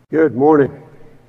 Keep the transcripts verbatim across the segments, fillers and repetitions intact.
Good morning.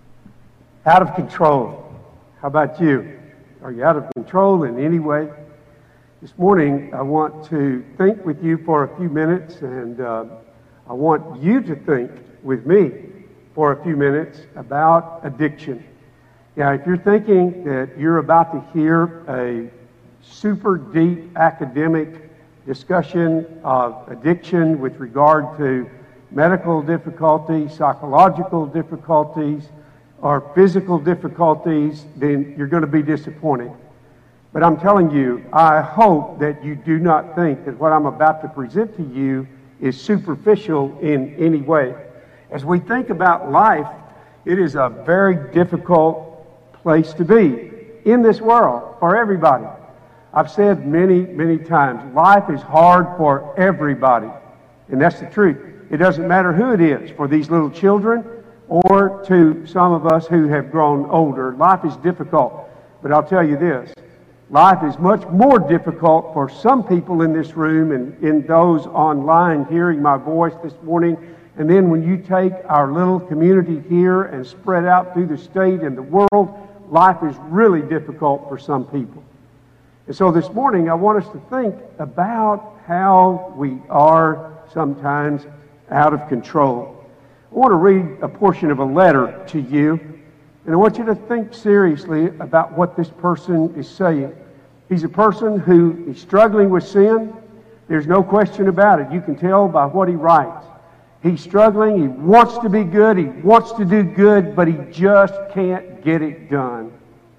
Out of control. How about you? Are you out of control in any way? This morning, I want to think with you for a few minutes, and uh, I want you to think with me for a few minutes about addiction. Now, if you're thinking that you're about to hear a super deep academic discussion of addiction with regard to medical difficulties, psychological difficulties, or physical difficulties, then you're going to be disappointed. But I'm telling you, I hope that you do not think that what I'm about to present to you is superficial in any way. As we think about life, it is a very difficult place to be in this world for everybody. I've said many, many times, life is hard for everybody, and that's the truth. It doesn't matter who it is, for these little children or to some of us who have grown older. Life is difficult. But I'll tell you this, life is much more difficult for some people in this room and in those online hearing my voice this morning. And then when you take our little community here and spread out through the state and the world, life is really difficult for some people. And so this morning I want us to think about how we are sometimes out of control. I want to read a portion of a letter to you, and I want you to think seriously about what this person is saying. He's a person who is struggling with sin. There's no question about it. You can tell by what he writes. He's struggling. He wants to be good. He wants to do good, but he just can't get it done.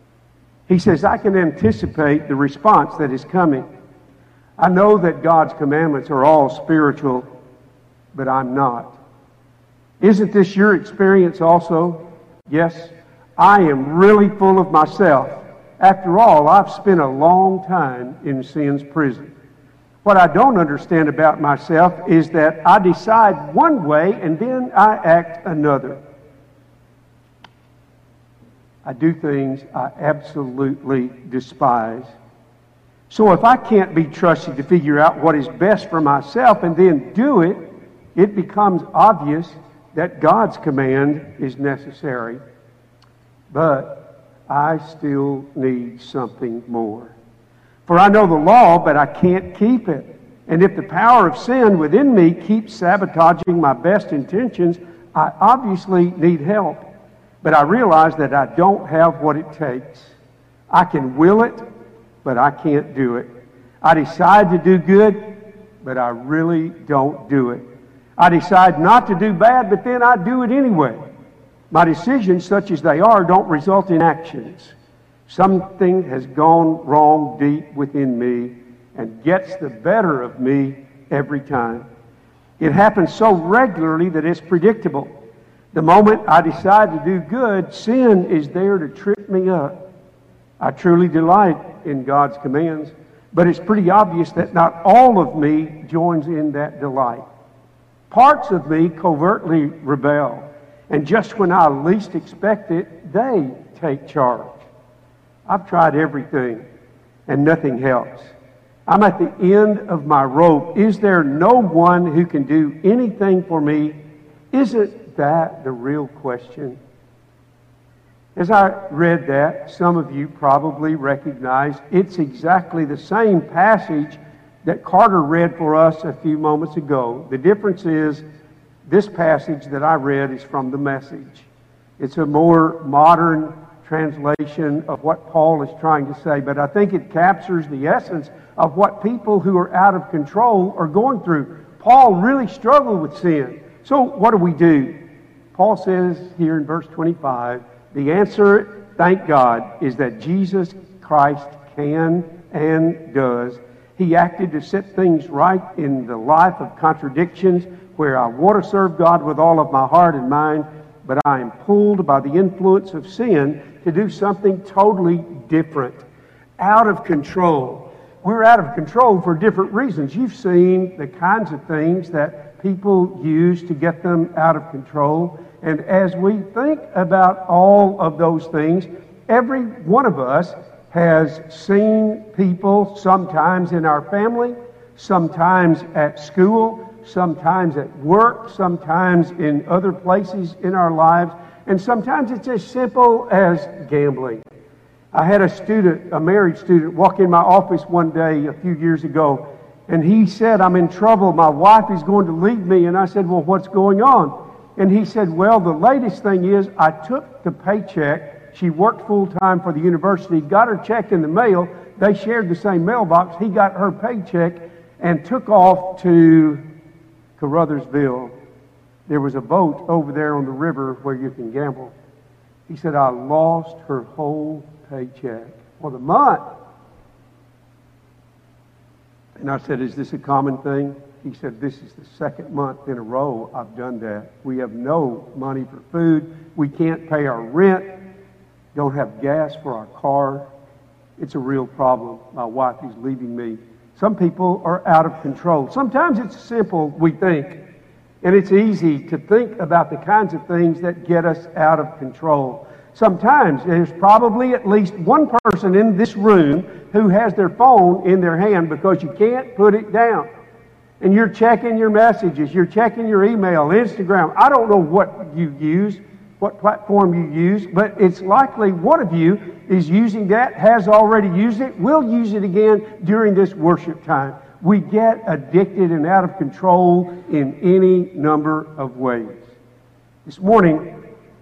He says, I can anticipate the response that is coming. I know that God's commandments are all spiritual, but I'm not. Isn't this your experience also? Yes, I am really full of myself. After all, I've spent a long time in sin's prison. What I don't understand about myself is that I decide one way and then I act another. I do things I absolutely despise. So if I can't be trusted to figure out what is best for myself and then do it, it becomes obvious that God's command is necessary. But I still need something more. For I know the law, but I can't keep it. And if the power of sin within me keeps sabotaging my best intentions, I obviously need help. But I realize that I don't have what it takes. I can will it, but I can't do it. I decide to do good, but I really don't do it. I decide not to do bad, but then I do it anyway. My decisions, such as they are, don't result in actions. Something has gone wrong deep within me and gets the better of me every time. It happens so regularly that it's predictable. The moment I decide to do good, sin is there to trip me up. I truly delight in God's commands, but it's pretty obvious that not all of me joins in that delight. Parts of me covertly rebel, and just when I least expect it, they take charge. I've tried everything, and nothing helps. I'm at the end of my rope. Is there no one who can do anything for me? Isn't that the real question? As I read that, some of you probably recognized it's exactly the same passage that Carter read for us a few moments ago. The difference is this passage that I read is from the Message. It's a more modern translation of what Paul is trying to say, but I think it captures the essence of what people who are out of control are going through. Paul really struggled with sin. So what do we do? Paul says here in verse twenty-five, the answer, thank God, is that Jesus Christ can and does. He acted to set things right in the life of contradictions where I want to serve God with all of my heart and mind, but I am pulled by the influence of sin to do something totally different. Out of control. We're out of control for different reasons. You've seen the kinds of things that people use to get them out of control. And as we think about all of those things, every one of us has seen people, sometimes in our family, sometimes at school, sometimes at work, sometimes in other places in our lives, and sometimes it's as simple as gambling. I had a student, a married student, walk in my office one day a few years ago, and he said, "I'm in trouble. My wife is going to leave me." And I said, "Well, what's going on?" And he said, "Well, the latest thing is I took the paycheck. She worked full-time for the university, got her check in the mail. They shared the same mailbox. He got her paycheck and took off to Caruthersville. There was a boat over there on the river where you can gamble." He said, "I lost her whole paycheck for the month." And I said, "Is this a common thing?" He said, "This is the second month in a row I've done that. We have no money for food. We can't pay our rent. Don't have gas for our car. It's a real problem. My wife is leaving me." Some people are out of control. Sometimes it's simple, we think, and it's easy to think about the kinds of things that get us out of control. Sometimes there's probably at least one person in this room who has their phone in their hand because you can't put it down. And you're checking your messages, you're checking your email, Instagram. I don't know what you use, what platform you use, but it's likely one of you is using that, has already used it, will use it again during this worship time. We get addicted and out of control in any number of ways. This morning,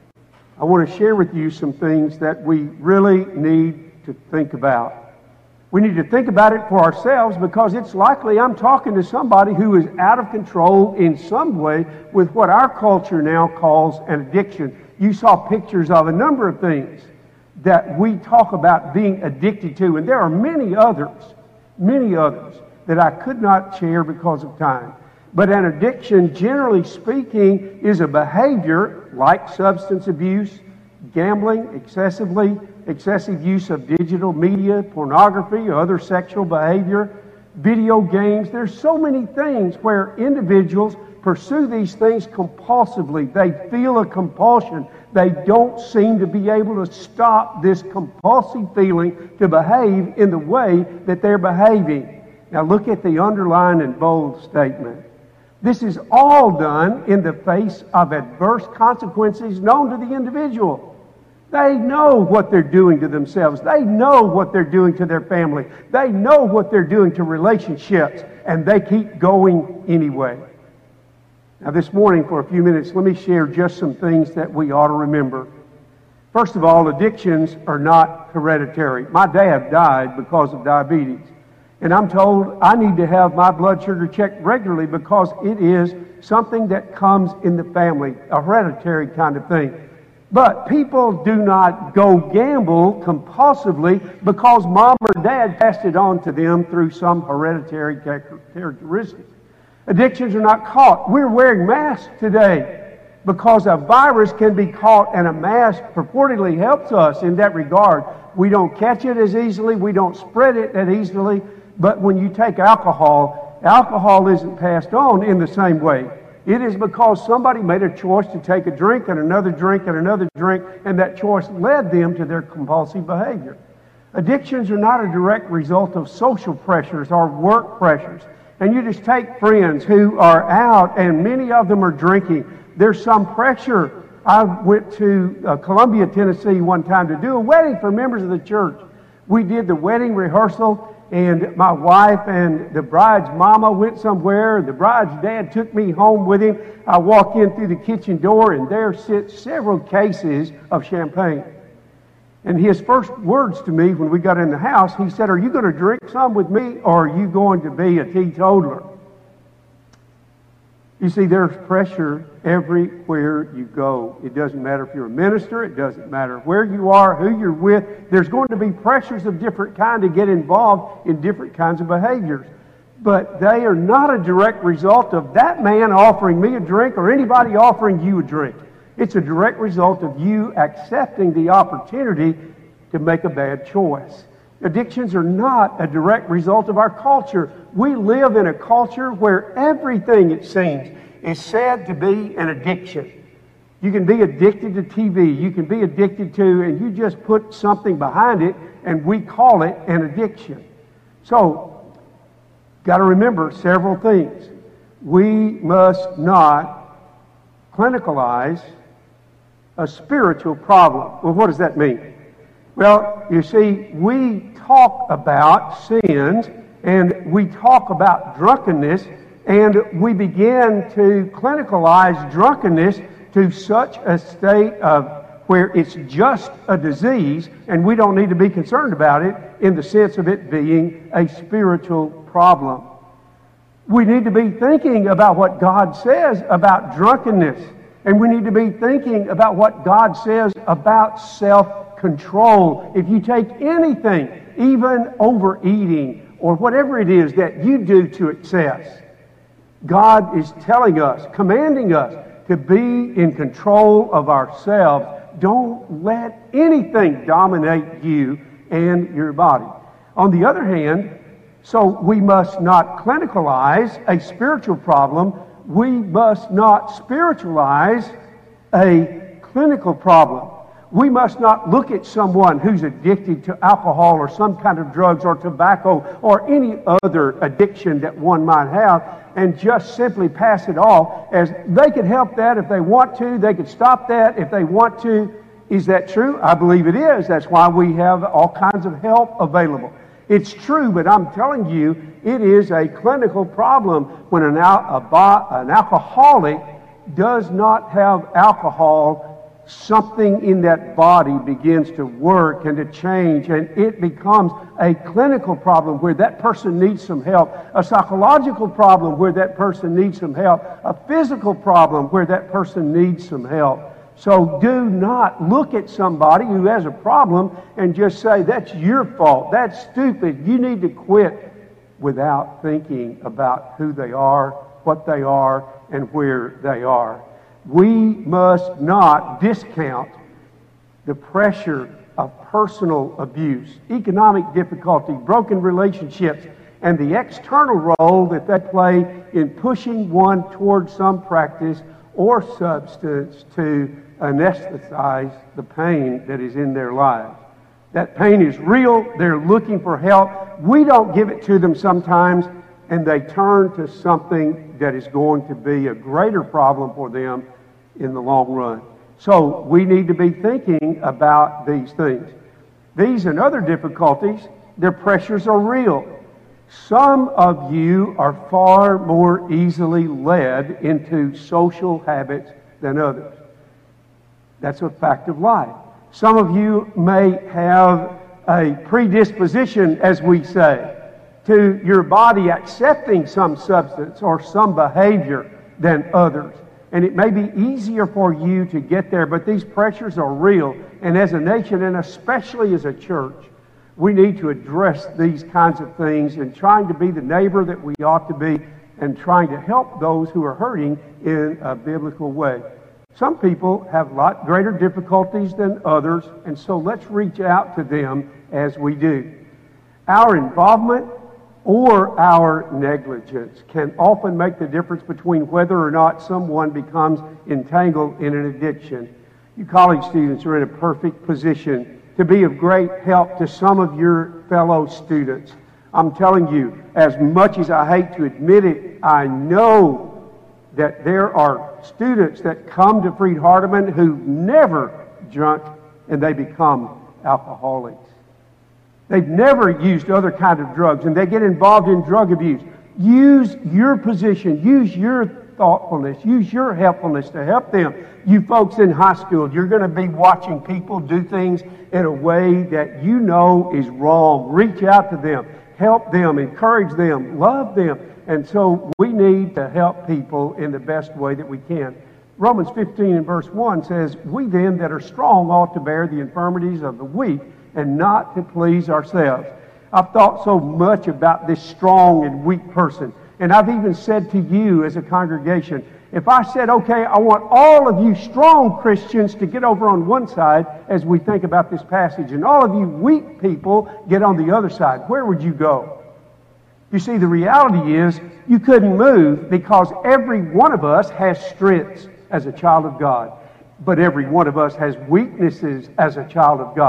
I want to share with you some things that we really need to think about. We need to think about it for ourselves because it's likely I'm talking to somebody who is out of control in some way with what our culture now calls an addiction. You saw pictures of a number of things that we talk about being addicted to, and there are many others, many others that I could not share because of time. But an addiction, generally speaking, is a behavior like substance abuse, gambling, excessively, excessive use of digital media, pornography, other sexual behavior, video games. There's so many things where individuals pursue these things compulsively. They feel a compulsion. They don't seem to be able to stop this compulsive feeling to behave in the way that they're behaving. Now look at the underlined and bold statement. This is all done in the face of adverse consequences known to the individual. They know what they're doing to themselves. They know what they're doing to their family. They know what they're doing to relationships, and they keep going anyway. Now this morning, for a few minutes, let me share just some things that we ought to remember. First of all, addictions are not hereditary. My dad died because of diabetes. And I'm told I need to have my blood sugar checked regularly because it is something that comes in the family, a hereditary kind of thing. But people do not go gamble compulsively because mom or dad passed it on to them through some hereditary characteristic. Addictions are not caught. We're wearing masks today because a virus can be caught, and a mask purportedly helps us in that regard. We don't catch it as easily. We don't spread it as easily. But when you take alcohol, alcohol isn't passed on in the same way. It is because somebody made a choice to take a drink and another drink and another drink, and that choice led them to their compulsive behavior. Addictions are not a direct result of social pressures or work pressures. And you just take friends who are out, and many of them are drinking. There's some pressure. I went to uh, Columbia, Tennessee one time to do a wedding for members of the church. We did the wedding rehearsal, and my wife and the bride's mama went somewhere. The bride's dad took me home with him. I walk in through the kitchen door, and there sit several cases of champagne. And his first words to me when we got in the house, he said, "Are you going to drink some with me, or are you going to be a teetotaler?" You see, there's pressure everywhere you go. It doesn't matter if you're a minister. It doesn't matter where you are, who you're with. There's going to be pressures of different kind to get involved in different kinds of behaviors. But they are not a direct result of that man offering me a drink or anybody offering you a drink. It's a direct result of you accepting the opportunity to make a bad choice. Addictions are not a direct result of our culture. We live in a culture where everything, it seems, is said to be an addiction. You can be addicted to T V. You can be addicted to, and you just put something behind it, and we call it an addiction. So, got to remember several things. we must not clinicalize a spiritual problem. Well, what does that mean? Well, you see, we talk about sins and we talk about drunkenness, and we begin to clinicalize drunkenness to such a state of where it's just a disease and we don't need to be concerned about it in the sense of it being a spiritual problem. We need to be thinking about what God says about drunkenness, and we need to be thinking about what God says about self-control. If you take anything, even overeating or whatever it is that you do to excess, God is telling us, commanding us to be in control of ourselves. Don't let anything dominate you and your body. On the other hand, so we must not clinicalize a spiritual problem. We must not spiritualize a clinical problem. We must not look at someone who's addicted to alcohol or some kind of drugs or tobacco or any other addiction that one might have and just simply pass it off as they could help that if they want to. They could stop that if they want to. Is that true? I believe it is. That's why we have all kinds of help available. It's true, but I'm telling you, it is a clinical problem when an, al- a bo- an alcoholic does not have alcohol. Something in that body begins to work and to change, and it becomes a clinical problem where that person needs some help, a psychological problem where that person needs some help, a physical problem where that person needs some help. So do not look at somebody who has a problem and just say, that's your fault, that's stupid, you need to quit, without thinking about who they are, what they are, and where they are. We must not discount the pressure of personal abuse, economic difficulty, broken relationships, and the external role that they play in pushing one towards some practice or substance to anesthetize the pain that is in their lives. That pain is real. They're looking for help. We don't give it to them sometimes, and they turn to something that is going to be a greater problem for them in the long run. So we need to be thinking about these things. These and other difficulties, their pressures are real. Some of you are far more easily led into social habits than others. That's a fact of life. Some of you may have a predisposition, as we say, to your body accepting some substance or some behavior than others. And it may be easier for you to get there, but these pressures are real. And as a nation, and especially as a church, we need to address these kinds of things and trying to be the neighbor that we ought to be and trying to help those who are hurting in a biblical way. Some people have a lot greater difficulties than others, and so let's reach out to them as we do. Our involvement or our negligence can often make the difference between whether or not someone becomes entangled in an addiction. You college students are in a perfect position to be of great help to some of your fellow students. I'm telling you, as much as I hate to admit it, I know that there are students that come to Freed-Hardeman who never drunk and they become alcoholics. They've never used other kind of drugs and they get involved in drug abuse. Use your position, use your thoughtfulness, use your helpfulness to help them. You folks in high school, you're going to be watching people do things in a way that you know is wrong. Reach out to them, help them, encourage them, love them. And so we need to help people in the best way that we can. Romans fifteen and verse one says, we then that are strong ought to bear the infirmities of the weak and not to please ourselves. I've thought so much about this strong and weak person. And I've even said to you as a congregation, if I said, okay, I want all of you strong Christians to get over on one side as we think about this passage, and all of you weak people get on the other side, where would you go? You see, the reality is you couldn't move because every one of us has strengths as a child of God. But every one of us has weaknesses as a child of God.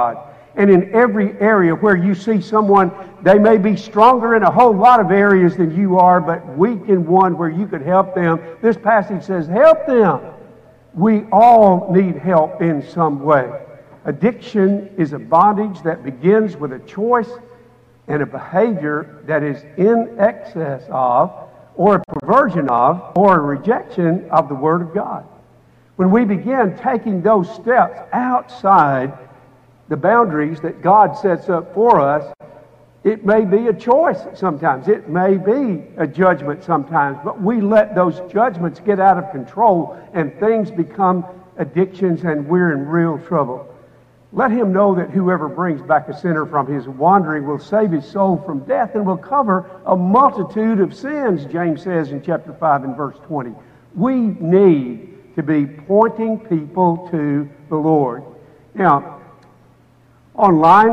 And in every area where you see someone, they may be stronger in a whole lot of areas than you are, but weak in one where you could help them. This passage says, help them. We all need help in some way. Addiction is a bondage that begins with a choice and a behavior that is in excess of, or a perversion of, or a rejection of the Word of God. When we begin taking those steps outside the boundaries that God sets up for us, it may be a choice sometimes. It may be a judgment sometimes. But we let those judgments get out of control and things become addictions and we're in real trouble. Let him know that whoever brings back a sinner from his wandering will save his soul from death and will cover a multitude of sins, James says in chapter five and verse twenty. We need to be pointing people to the Lord. Now, online,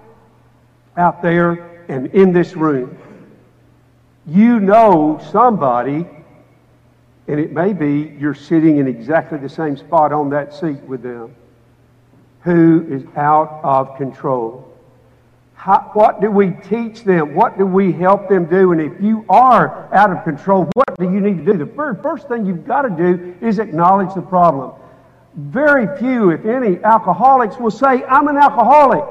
out there, and in this room, you know somebody, and it may be you're sitting in exactly the same spot on that seat with them, who is out of control. How, what do we teach them? What do we help them do? And if you are out of control, what do you need to do? The very first thing you've got to do is acknowledge the problem. Very few, if any, alcoholics will say, I'm an alcoholic.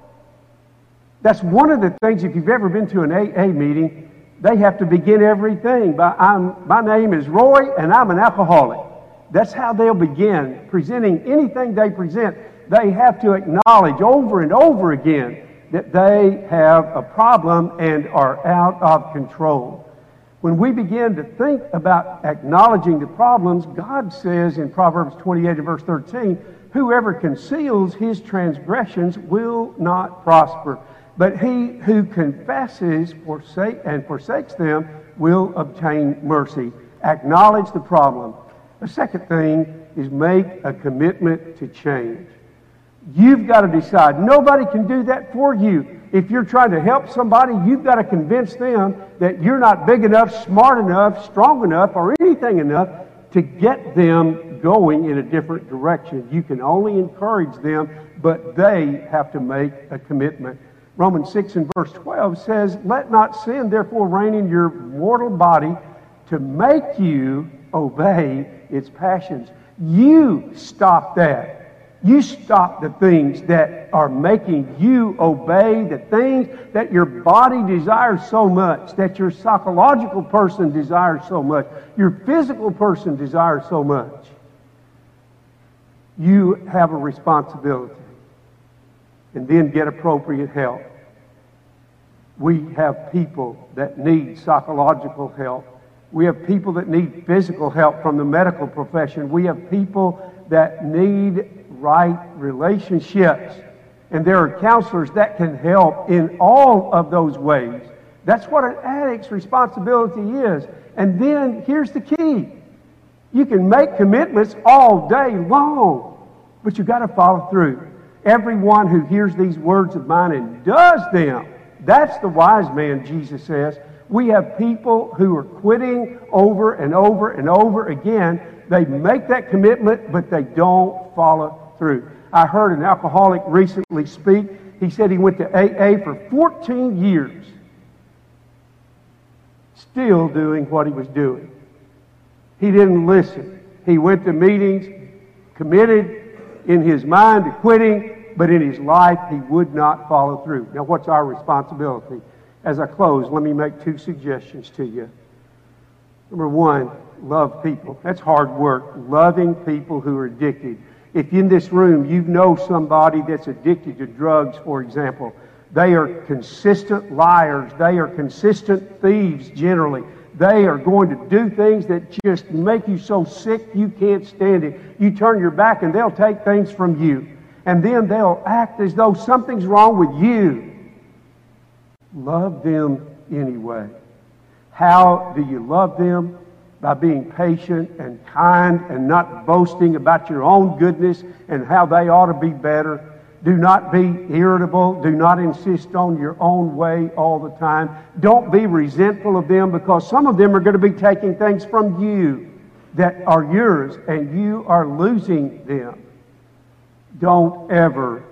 That's one of the things, if you've ever been to an A A meeting, they have to begin everything by, I'm, my name is Roy and I'm an alcoholic. That's how they'll begin presenting anything they present. They have to acknowledge over and over again that they have a problem and are out of control. When we begin to think about acknowledging the problems, God says in Proverbs twenty-eight and verse thirteen, whoever conceals his transgressions will not prosper, but he who confesses forsake, and forsakes them will obtain mercy. Acknowledge the problem. The second thing is make a commitment to change. You've got to decide. Nobody can do that for you. If you're trying to help somebody, you've got to convince them that you're not big enough, smart enough, strong enough, or anything enough to get them going in a different direction. You can only encourage them, but they have to make a commitment. Romans six and verse twelve says, let not sin therefore reign in your mortal body to make you obey its passions. You stop that. You stop the things that are making you obey the things that your body desires so much, that your psychological person desires so much, your physical person desires so much. You have a responsibility. And then get appropriate help. We have people that need psychological help. We have people that need physical help from the medical profession. We have people that need right relationships. And there are counselors that can help in all of those ways. That's what an addict's responsibility is. And then here's the key. You can make commitments all day long, but you've got to follow through. Everyone who hears these words of mine and does them, that's the wise man, Jesus says. We have people who are quitting over and over and over again. They make that commitment, but they don't follow through. I heard an alcoholic recently speak. He said he went to A A for fourteen years, still doing what he was doing. He didn't listen. He went to meetings, committed in his mind to quitting, but in his life he would not follow through. Now, what's our responsibility? As I close, let me make two suggestions to you. Number one, love people. That's hard work, loving people who are addicted. If in this room you know somebody that's addicted to drugs, for example, they are consistent liars. They are consistent thieves generally. They are going to do things that just make you so sick you can't stand it. You turn your back and they'll take things from you. And then they'll act as though something's wrong with you. Love them anyway. How do you love them? By being patient and kind and not boasting about your own goodness and how they ought to be better. Do not be irritable. Do not insist on your own way all the time. Don't be resentful of them, because some of them are going to be taking things from you that are yours and you are losing them. Don't ever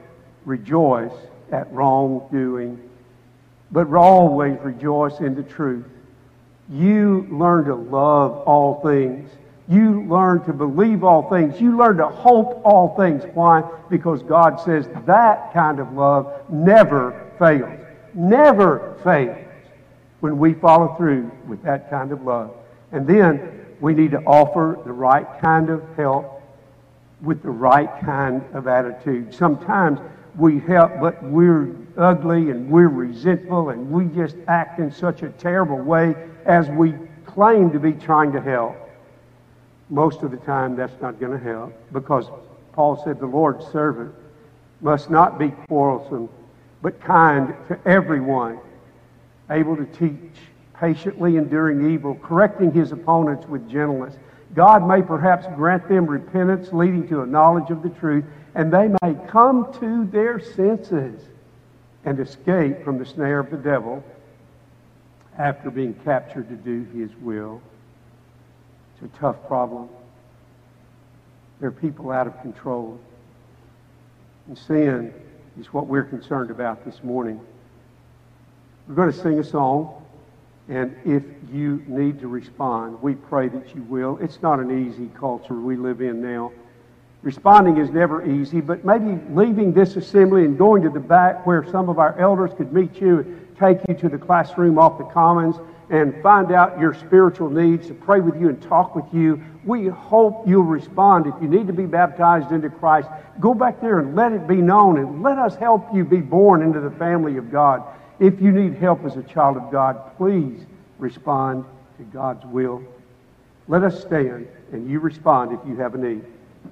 rejoice at wrongdoing, but always rejoice in the truth. You learn to love all things. You learn to believe all things. You learn to hope all things. Why? Because God says that kind of love never fails. Never fails when we follow through with that kind of love. And then we need to offer the right kind of help with the right kind of attitude. Sometimes we help, but we're ugly and we're resentful and we just act in such a terrible way as we claim to be trying to help. Most of the time that's not going to help, because Paul said the Lord's servant must not be quarrelsome, but kind to everyone, able to teach, patiently enduring evil, correcting his opponents with gentleness. God may perhaps grant them repentance leading to a knowledge of the truth, and they may come to their senses and escape from the snare of the devil after being captured to do his will. It's a tough problem. There are people out of control. And sin is what we're concerned about this morning. We're going to sing a song, and if you need to respond, we pray that you will. It's not an easy culture we live in now. Responding is never easy, but maybe leaving this assembly and going to the back where some of our elders could meet you, take you to the classroom off the Commons, and find out your spiritual needs, to pray with you and talk with you. We hope you'll respond. If you need to be baptized into Christ, go back there and let it be known, and let us help you be born into the family of God. If you need help as a child of God, please respond to God's will. Let us stand, and you respond if you have a need.